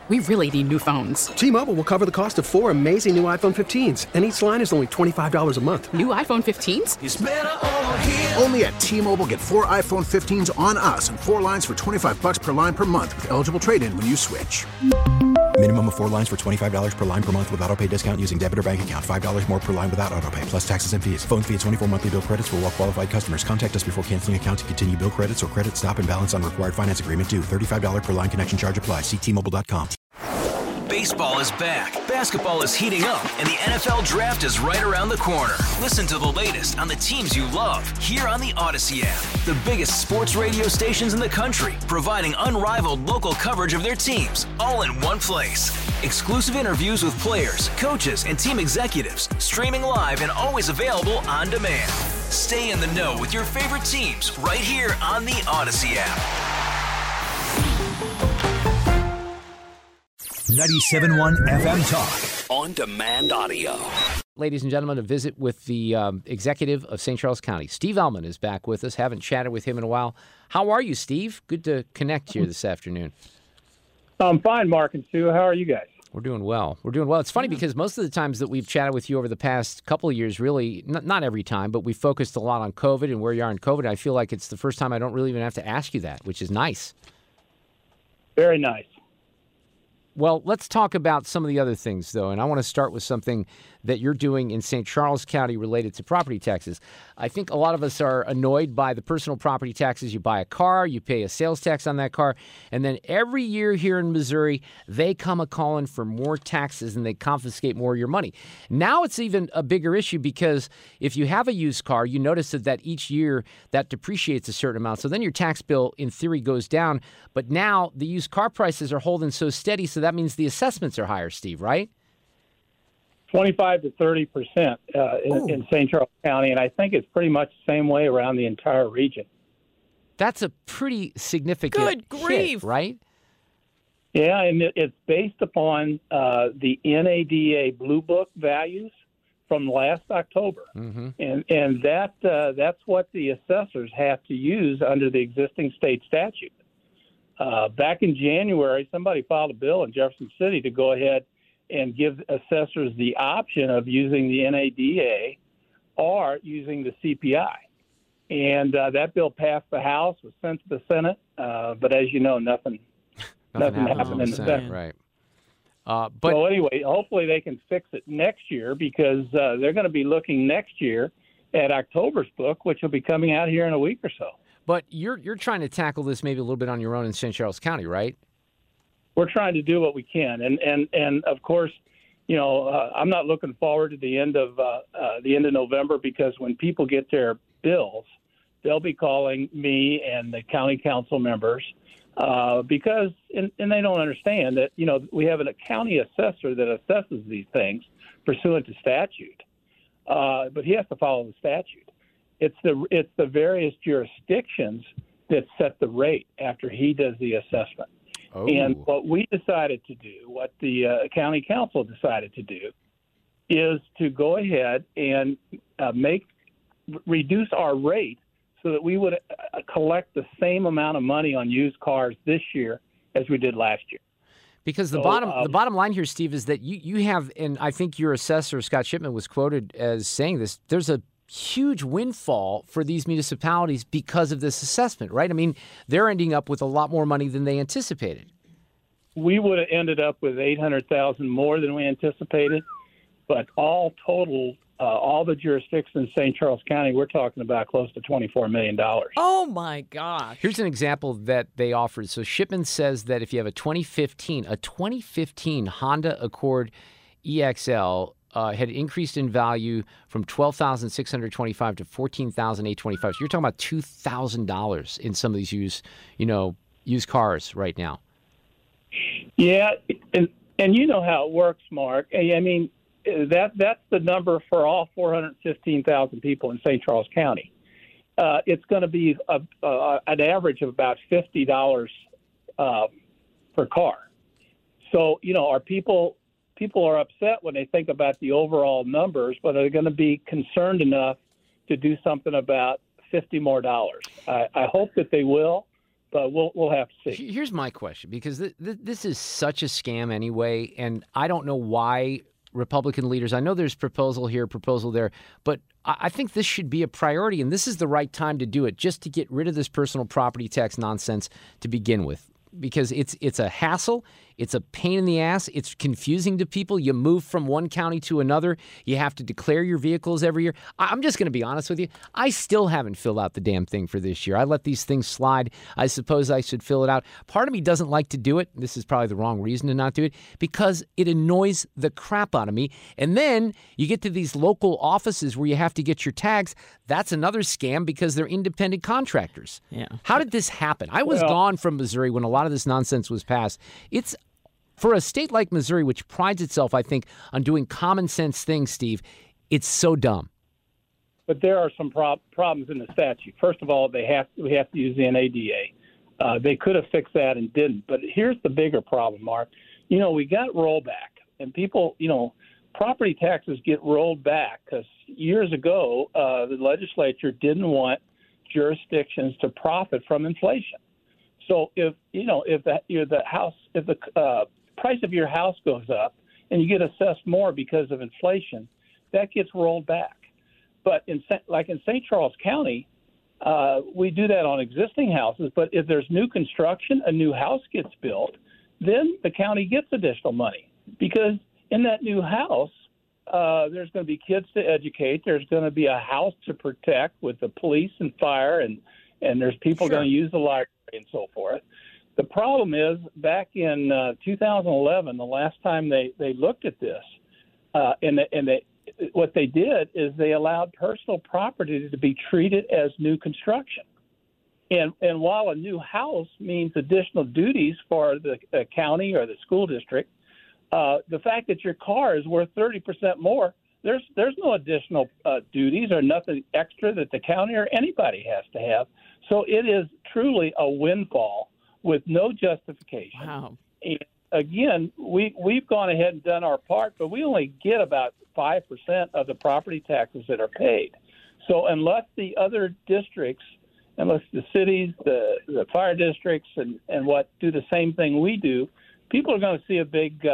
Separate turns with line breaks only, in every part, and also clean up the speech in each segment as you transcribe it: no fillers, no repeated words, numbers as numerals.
We really need new phones.
T-Mobile will cover the cost of 4 amazing new iPhone 15s, and each line is only $25 a month.
New iPhone 15s?
It's better over here.
Only at T-Mobile, get 4 iPhone 15s on us and 4 lines for $25 per line per month with eligible trade-in when you switch.
Minimum of 4 lines for $25 per line per month with autopay discount using debit or bank account. $5 more per line without autopay, plus taxes and fees. Phone fee at 24 monthly bill credits for well-qualified customers. Contact us before canceling account to continue bill credits or credit stop and balance on required finance agreement due. $35 per line connection charge applies. See T-Mobile.com.
Baseball is back, basketball is heating up, and the NFL Draft is right around the corner. Listen to the latest on the teams you love here on the Odyssey app. The biggest sports radio stations in the country, providing unrivaled local coverage of their teams, all in one place. Exclusive interviews with players, coaches, and team executives, streaming live and always available on demand. Stay in the know with your favorite teams right here on the Odyssey app.
97.1 FM Talk.
On demand audio.
Ladies and gentlemen, a visit with the executive of St. Charles County. Steve Ellman is back with us. Haven't chatted with him in a while. How are you, Steve? Good to connect here this afternoon.
I'm fine, Mark and Sue. How are you guys?
We're doing well. It's funny because most of the times that we've chatted with you over the past couple of years, really, not every time, but we focused a lot on COVID and where you are in COVID. I feel like it's the first time I don't really even have to ask you that, which is nice.
Very nice.
Well, let's talk about some of the other things, though, and I want to start with something that you're doing in St. Charles County related to property taxes. I think a lot of us are annoyed by the personal property taxes. You buy a car, you pay a sales tax on that car, and then every year here in Missouri, they come a-calling for more taxes and they confiscate more of your money. Now it's even a bigger issue because if you have a used car, you notice that each year that depreciates a certain amount. So then your tax bill, in theory, goes down. But now the used car prices are holding so steady, so that means the assessments are higher, Steve, right?
25 to 30% in St. Charles County, and I think it's pretty much the same way around the entire region.
That's a pretty significant hit, right?
Yeah, and it's based upon the NADA Blue Book values from last October, and that's what the assessors have to use under the existing state statute. Back in January, somebody filed a bill in Jefferson City to go ahead and give assessors the option of using the NADA or using the CPI. And that bill passed the House, was sent to the Senate, but as you know, nothing happened in the Senate.
Right.
So anyway, hopefully they can fix it next year because they're going to be looking next year at October's book, which will be coming out here in a week or so.
But you're trying to tackle this maybe a little bit on your own in St. Charles County, right?
We're trying to do what we can, and of course, you know, I'm not looking forward to the end of November because when people get their bills, they'll be calling me and the county council members because they don't understand that we have a county assessor that assesses these things pursuant to statute, but he has to follow the statute. It's the various jurisdictions that set the rate after he does the assessment.
Oh.
And what we decided to do, what the county council decided to do, is to go ahead and reduce our rate so that we would collect the same amount of money on used cars this year as we did last year.
Because the bottom line here, Steve, is that you have, and I think your assessor, Scott Shipman, was quoted as saying this, there's a huge windfall for these municipalities because of this assessment, right? I mean, they're ending up with a lot more money than they anticipated.
We would have ended up with $800,000 more than we anticipated, but all total, all the jurisdictions in St. Charles County, we're talking about close to $24 million.
Oh, my gosh.
Here's an example that they offered. So Shipman says that if you have a 2015 Honda Accord EXL, had increased in value from $12,625 to $14,825. So you're talking about $2,000 in some of these used cars right now.
Yeah, and you know how it works, Mark. I mean, that's the number for all 415,000 people in St. Charles County. It's going to be an average of about $50 per car. So, our people are upset when they think about the overall numbers, but are going to be concerned enough to do something about $50 more. I hope that they will, but we'll have to see.
Here's my question, because this is such a scam anyway, and I don't know why Republican leaders, I know there's proposal here, proposal there, but I think this should be a priority, and this is the right time to do it, just to get rid of this personal property tax nonsense to begin with. Because it's a hassle, it's a pain in the ass, it's confusing to people. You move from one county to another, you have to declare your vehicles every year. I'm just going to be honest with you, I still haven't filled out the damn thing for this year. I let these things slide. I suppose I should fill it out. Part of me doesn't like to do it. This is probably the wrong reason to not do it, because it annoys the crap out of me. And then you get to these local offices where you have to get your tags. That's another scam, because they're independent contractors.
Yeah.
How did this happen? I was gone from Missouri when a lot of this nonsense was passed. It's for a state like Missouri, which prides itself, I think, on doing common sense things, Steve, it's so dumb.
But there are some problems in the statute. First of all, we have to use the NADA. They could have fixed that and didn't. But here's the bigger problem, Mark. We got rollback, and people, property taxes get rolled back because years ago the legislature didn't want jurisdictions to profit from inflation. So if the price of your house goes up and you get assessed more because of inflation, that gets rolled back. But in St. Charles County, we do that on existing houses. But if there's new construction, a new house gets built, then the county gets additional money, because in that new house, there's going to be kids to educate. There's going to be a house to protect with the police and fire, and there's people going to use the library and so forth. The problem is, back in 2011, the last time they looked at this, what they did is they allowed personal property to be treated as new construction. And while a new house means additional duties for the county or the school district, the fact that your car is worth 30% more, there's no additional duties or nothing extra that the county or anybody has to have. So it is truly a windfall with no justification.
Wow.
And again, we've gone ahead and done our part, but we only get about 5% of the property taxes that are paid. So unless the other districts, unless the cities, the fire districts, and what do the same thing we do, people are going to see a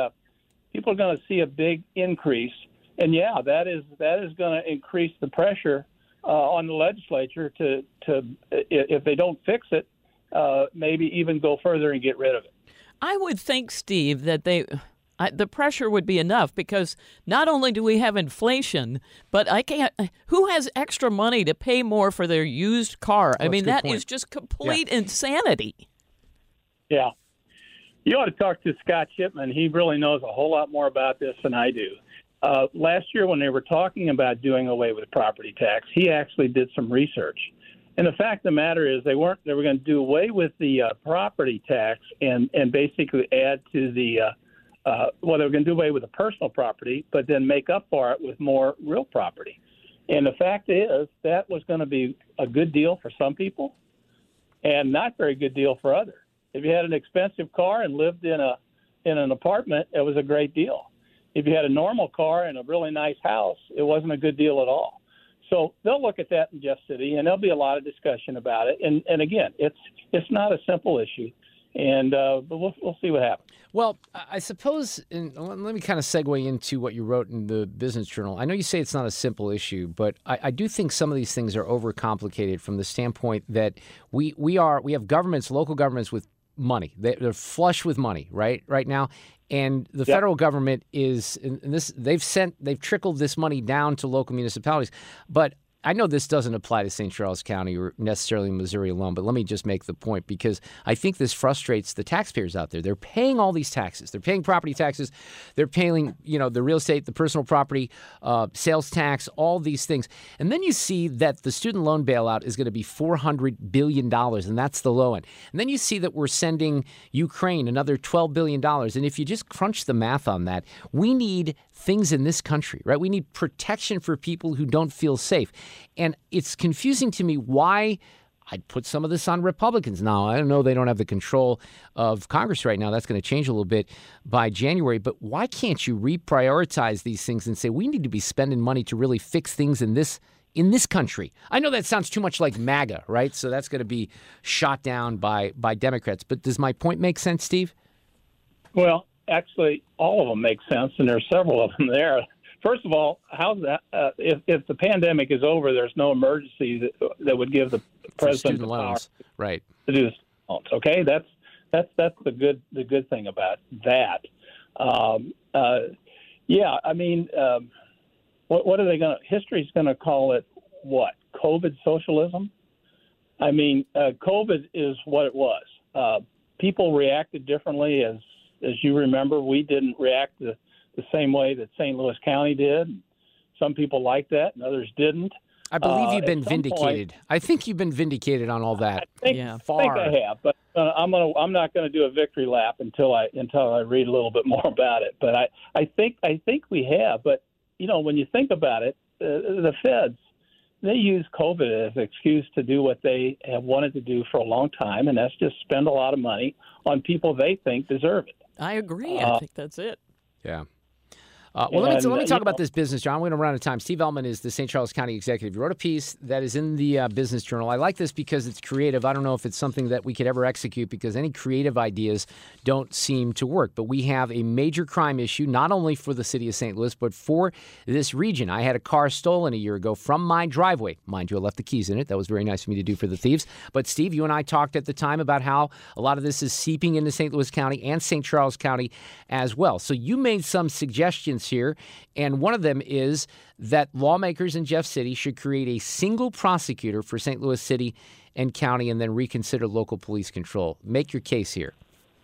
big increase. And yeah, that is going to increase the pressure on the legislature to if they don't fix it, maybe even go further and get rid of it.
I would think, Steve, that the pressure would be enough, because not only do we have inflation, but who has extra money to pay more for their used car? I mean, that is just complete insanity.
Yeah. You ought to talk to Scott Shipman. He really knows a whole lot more about this than I do. Last year, when they were talking about doing away with property tax, he actually did some research. And the fact of the matter is, they were going to do away with the property tax and basically add to the they were going to do away with the personal property, but then make up for it with more real property. And the fact is, that was going to be a good deal for some people and not very good deal for others. If you had an expensive car and lived in an apartment, it was a great deal. If you had a normal car and a really nice house, it wasn't a good deal at all. So they'll look at that in Jeff City, and there'll be a lot of discussion about it. And again, it's not a simple issue, but we'll see what happens.
Well, I suppose, and let me kind of segue into what you wrote in the Business Journal. I know you say it's not a simple issue, but I do think some of these things are overcomplicated from the standpoint that we have governments, local governments with money. They're flush with money right now. And the federal government is, and they've trickled this money down to local municipalities. But I know this doesn't apply to St. Charles County or necessarily Missouri alone, but let me just make the point, because I think this frustrates the taxpayers out there. They're paying all these taxes. They're paying property taxes. They're paying, the real estate, the personal property, sales tax, all these things. And then you see that the student loan bailout is going to be $400 billion, and that's the low end. And then you see that we're sending Ukraine another $12 billion. And if you just crunch the math on that, we need things in this country, right? We need protection for people who don't feel safe. And it's confusing to me why I'd put some of this on Republicans. Now, I don't know, they don't have the control of Congress right now. That's going to change a little bit by January. But why can't you reprioritize these things and say we need to be spending money to really fix things in this in this country. I know that sounds too much like MAGA, right? So that's going to be shot down by Democrats. But does my point make sense, Steve?
Well, actually, all of them make sense, and there's several of them there. First of all, how's that? If the pandemic is over, there's no emergency that would give the president the power
right
to do this. Okay, that's the good thing about that. Yeah, I mean, what are they going to? History's going to call it what? COVID socialism. I mean, COVID is what it was. People reacted differently, as you remember. We didn't react the same way that St. Louis County did. Some people liked that, and others didn't.
I believe you've been vindicated. I think you've been vindicated on all that.
I think I have, but I'm not going to do a victory lap until I read a little bit more about it. But I think we have. But when you think about it, the feds, they use COVID as an excuse to do what they have wanted to do for a long time, and that's just spend a lot of money on people they think deserve it.
I agree. I think that's it.
Yeah. Well, let me talk about this business, John. We're going to run out of time. Steve Ehlmann is the St. Charles County executive. He wrote a piece that is in the Business Journal. I like this because it's creative. I don't know if it's something that we could ever execute because any creative ideas don't seem to work. But we have a major crime issue, not only for the city of St. Louis, but for this region. I had a car stolen a year ago from my driveway. Mind you, I left the keys in it. That was very nice of me to do for the thieves. But, Steve, you and I talked at the time about how a lot of this is seeping into St. Louis County and St. Charles County as well. So you made some suggestions here. And one of them is that lawmakers in Jeff City should create a single prosecutor for St. Louis City and County and then reconsider local police control. Make your case here.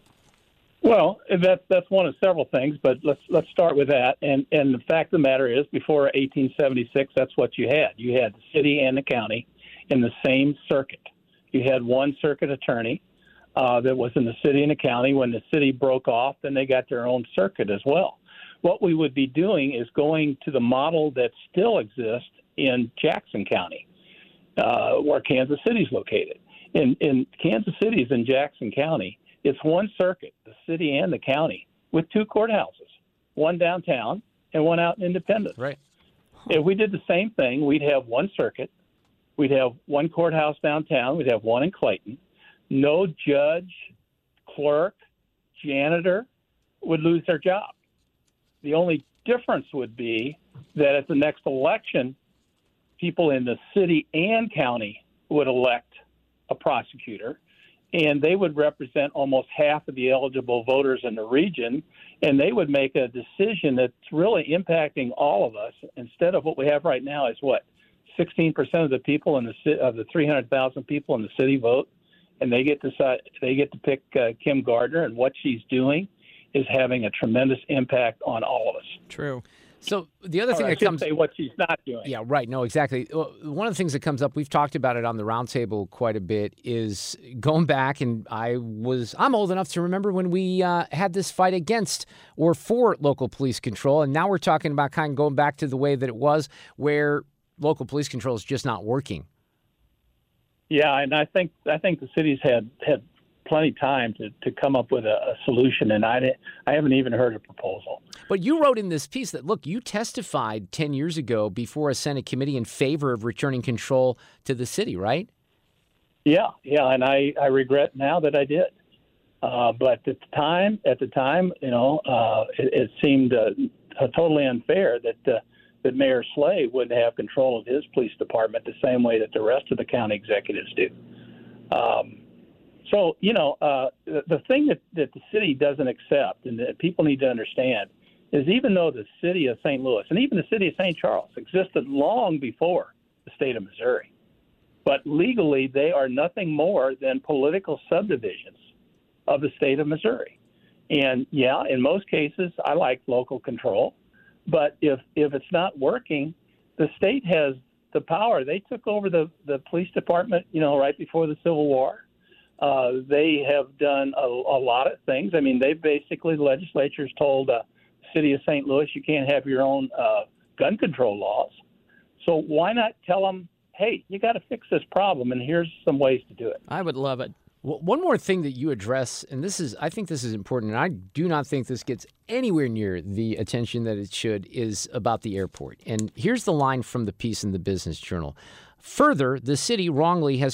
Well, that's one of several things, but let's start with that. And the fact of the matter is, before 1876, that's what you had. You had the city and the county in the same circuit. You had one circuit attorney that was in the city and the county. When the city broke off, then they got their own circuit as well. What we would be doing is going to the model that still exists in Jackson County, where Kansas City is located. In Kansas City is in Jackson County. It's one circuit, the city and the county, with two courthouses, one downtown and one out in Independence.
Right.
If we did the same thing, we'd have one circuit. We'd have one courthouse downtown. We'd have one in Clayton. No judge, clerk, janitor would lose their job. The only difference would be that at the next election, people in the city and county would elect a prosecutor, and they would represent almost half of the eligible voters in the region, and they would make a decision that's really impacting all of us. Instead of what we have right now is 16% of the people in of the 300,000 people in the city vote, and they get to pick Kim Gardner, and what she's doing is having a tremendous impact on all of us.
True.
So the other thing that comes,
say what she's not doing.
Yeah, right. No, exactly. One of the things that comes up, we've talked about it on the roundtable quite a bit, is going back, and I'm old enough to remember when we had this fight against or for local police control, and now we're talking about kind of going back to the way that it was, where local police control is just not working.
Yeah, and I think the city's had plenty of time to come up with a solution, and I haven't even heard a proposal.
But you wrote in this piece that, look, you testified 10 years ago before a Senate committee in favor of returning control to the city, right? Yeah,
and I regret now that I did. But at the time, it seemed totally unfair that Mayor Slay wouldn't have control of his police department the same way that the rest of the county executives do. So, the thing that the city doesn't accept and that people need to understand is even though the city of St. Louis and even the city of St. Charles existed long before the state of Missouri, but legally they are nothing more than political subdivisions of the state of Missouri. And, yeah, in most cases, I like local control. But if it's not working, the state has the power. They took over the police department, right before the Civil War. They have done a lot of things. I mean, the legislature's told the city of St. Louis you can't have your own gun control laws. So why not tell them, hey, you got to fix this problem, and here's some ways to do it.
I would love it.
Well, one more thing that you address, and I think this is important, and I do not think this gets anywhere near the attention that it should, is about the airport. And here's the line from the piece in the Business Journal. Further, the city wrongly has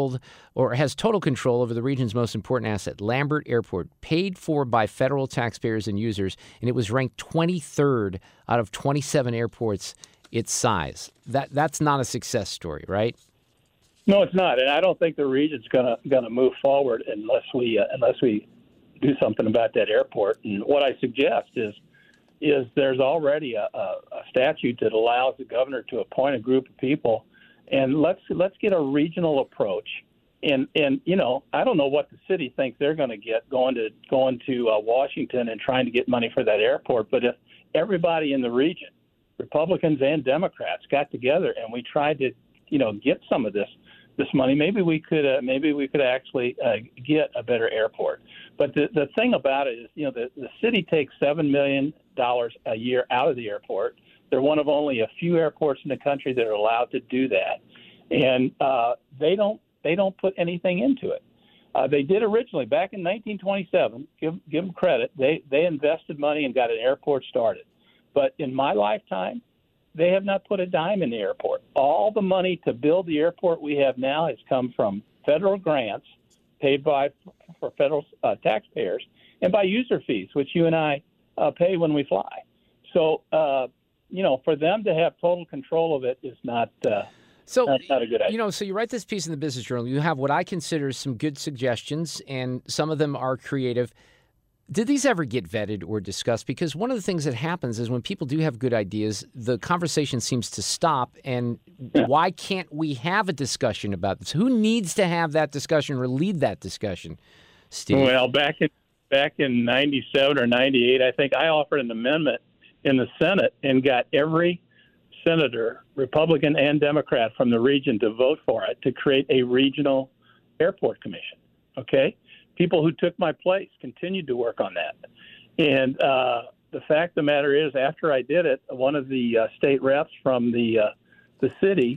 total control over the region's most important asset, Lambert Airport, paid for by federal taxpayers and users, and it was ranked 23rd out of 27 airports its size. That's not a success story, right?
No, it's not, and I don't think the region's gonna move forward unless we do something about that airport. And what I suggest is there's already a statute that allows the governor to appoint a group of people, and let's get a regional approach. And I don't know what the city thinks they're going to get going to Washington and trying to get money for that airport, but if everybody in the region, Republicans and Democrats, got together and we tried to get some of this money, maybe we could actually get a better airport. But the thing about it is, the city takes $7 million a year out of the airport. They're one of only a few airports in the country that are allowed to do that, and they don't put anything into it. They did originally back in 1927. Give them credit. They invested money and got an airport started. But in my lifetime, they have not put a dime in the airport. All the money to build the airport we have now has come from federal grants paid for federal taxpayers and by user fees, which you and I pay when we fly. So, for them to have total control of it is not that's not a good idea.
So you write this piece in the Business Journal. You have what I consider some good suggestions, and some of them are creative. Did these ever get vetted or discussed? Because one of the things that happens is when people do have good ideas, the conversation seems to stop. And why can't we have a discussion about this? Who needs to have that discussion or lead that discussion, Steve?
Well, back in 97 or 98, I think I offered an amendment in the Senate and got every senator, Republican and Democrat from the region, to vote for it to create a regional airport commission. Okay? People who took my place continued to work on that. And the fact of the matter is, after I did it, one of the state reps from the city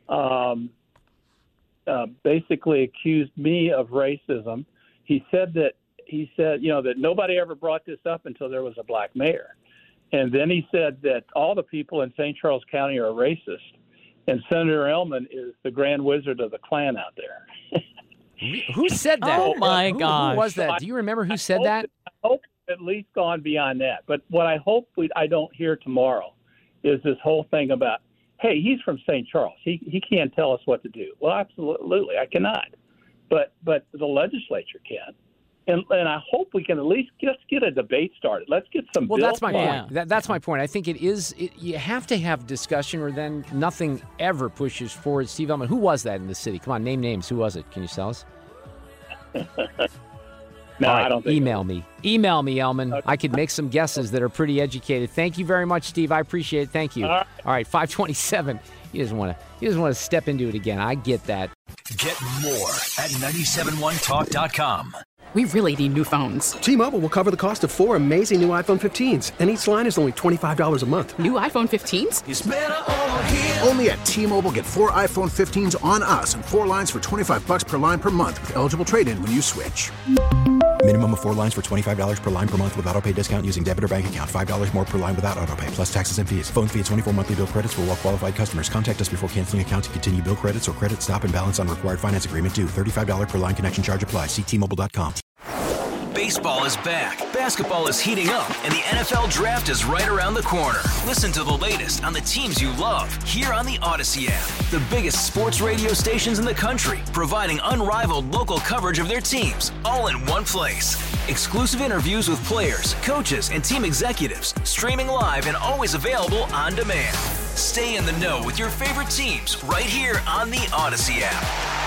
basically accused me of racism. He said that nobody ever brought this up until there was a black mayor. And then he said that all the people in St. Charles County are racist, and Senator Ellman is the grand wizard of the Klan out there.
Who said that?
Oh, my gosh.
Who was that? Do you remember who said that?
I hope it's at least gone beyond that. But what I hope I don't hear tomorrow is this whole thing about, hey, he's from St. Charles. He can't tell us what to do. Well, absolutely, I cannot. But the legislature can. And I hope we can at least just get a debate started. Let's get some bills.
Well, that's my point. That's my point. I think you have to have discussion, or then nothing ever pushes forward. Steve Ellman, who was that in the city? Come on, name names. Who was it? Can you tell us?
No, right, I don't think
Email me, Ellman. Okay. I could make some guesses that are pretty educated. Thank you very much, Steve. I appreciate it. Thank you. All right, 527. He doesn't want to step into it again. I get that.
Get more at 971talk.com.
We really need new phones.
T-Mobile will cover the cost of 4 amazing new iPhone 15s, and each line is only $25 a month.
New iPhone 15s?
It's better over here.
Only at T-Mobile, get 4 iPhone 15s on us and 4 lines for $25 per line per month with eligible trade-in when you switch.
Minimum of 4 lines for $25 per line per month with autopay discount using debit or bank account. $5 more per line without autopay, plus taxes and fees. Phone fee at 24 monthly bill credits for well-qualified customers. Contact us before canceling account to continue bill credits or credit stop and balance on required finance agreement due. $35 per line connection charge applies. See T-Mobile.com.
Baseball is back, basketball is heating up, and the NFL Draft is right around the corner. Listen to the latest on the teams you love here on the Odyssey app. The biggest sports radio stations in the country, providing unrivaled local coverage of their teams, all in one place. Exclusive interviews with players, coaches, and team executives, streaming live and always available on demand. Stay in the know with your favorite teams right here on the Odyssey app.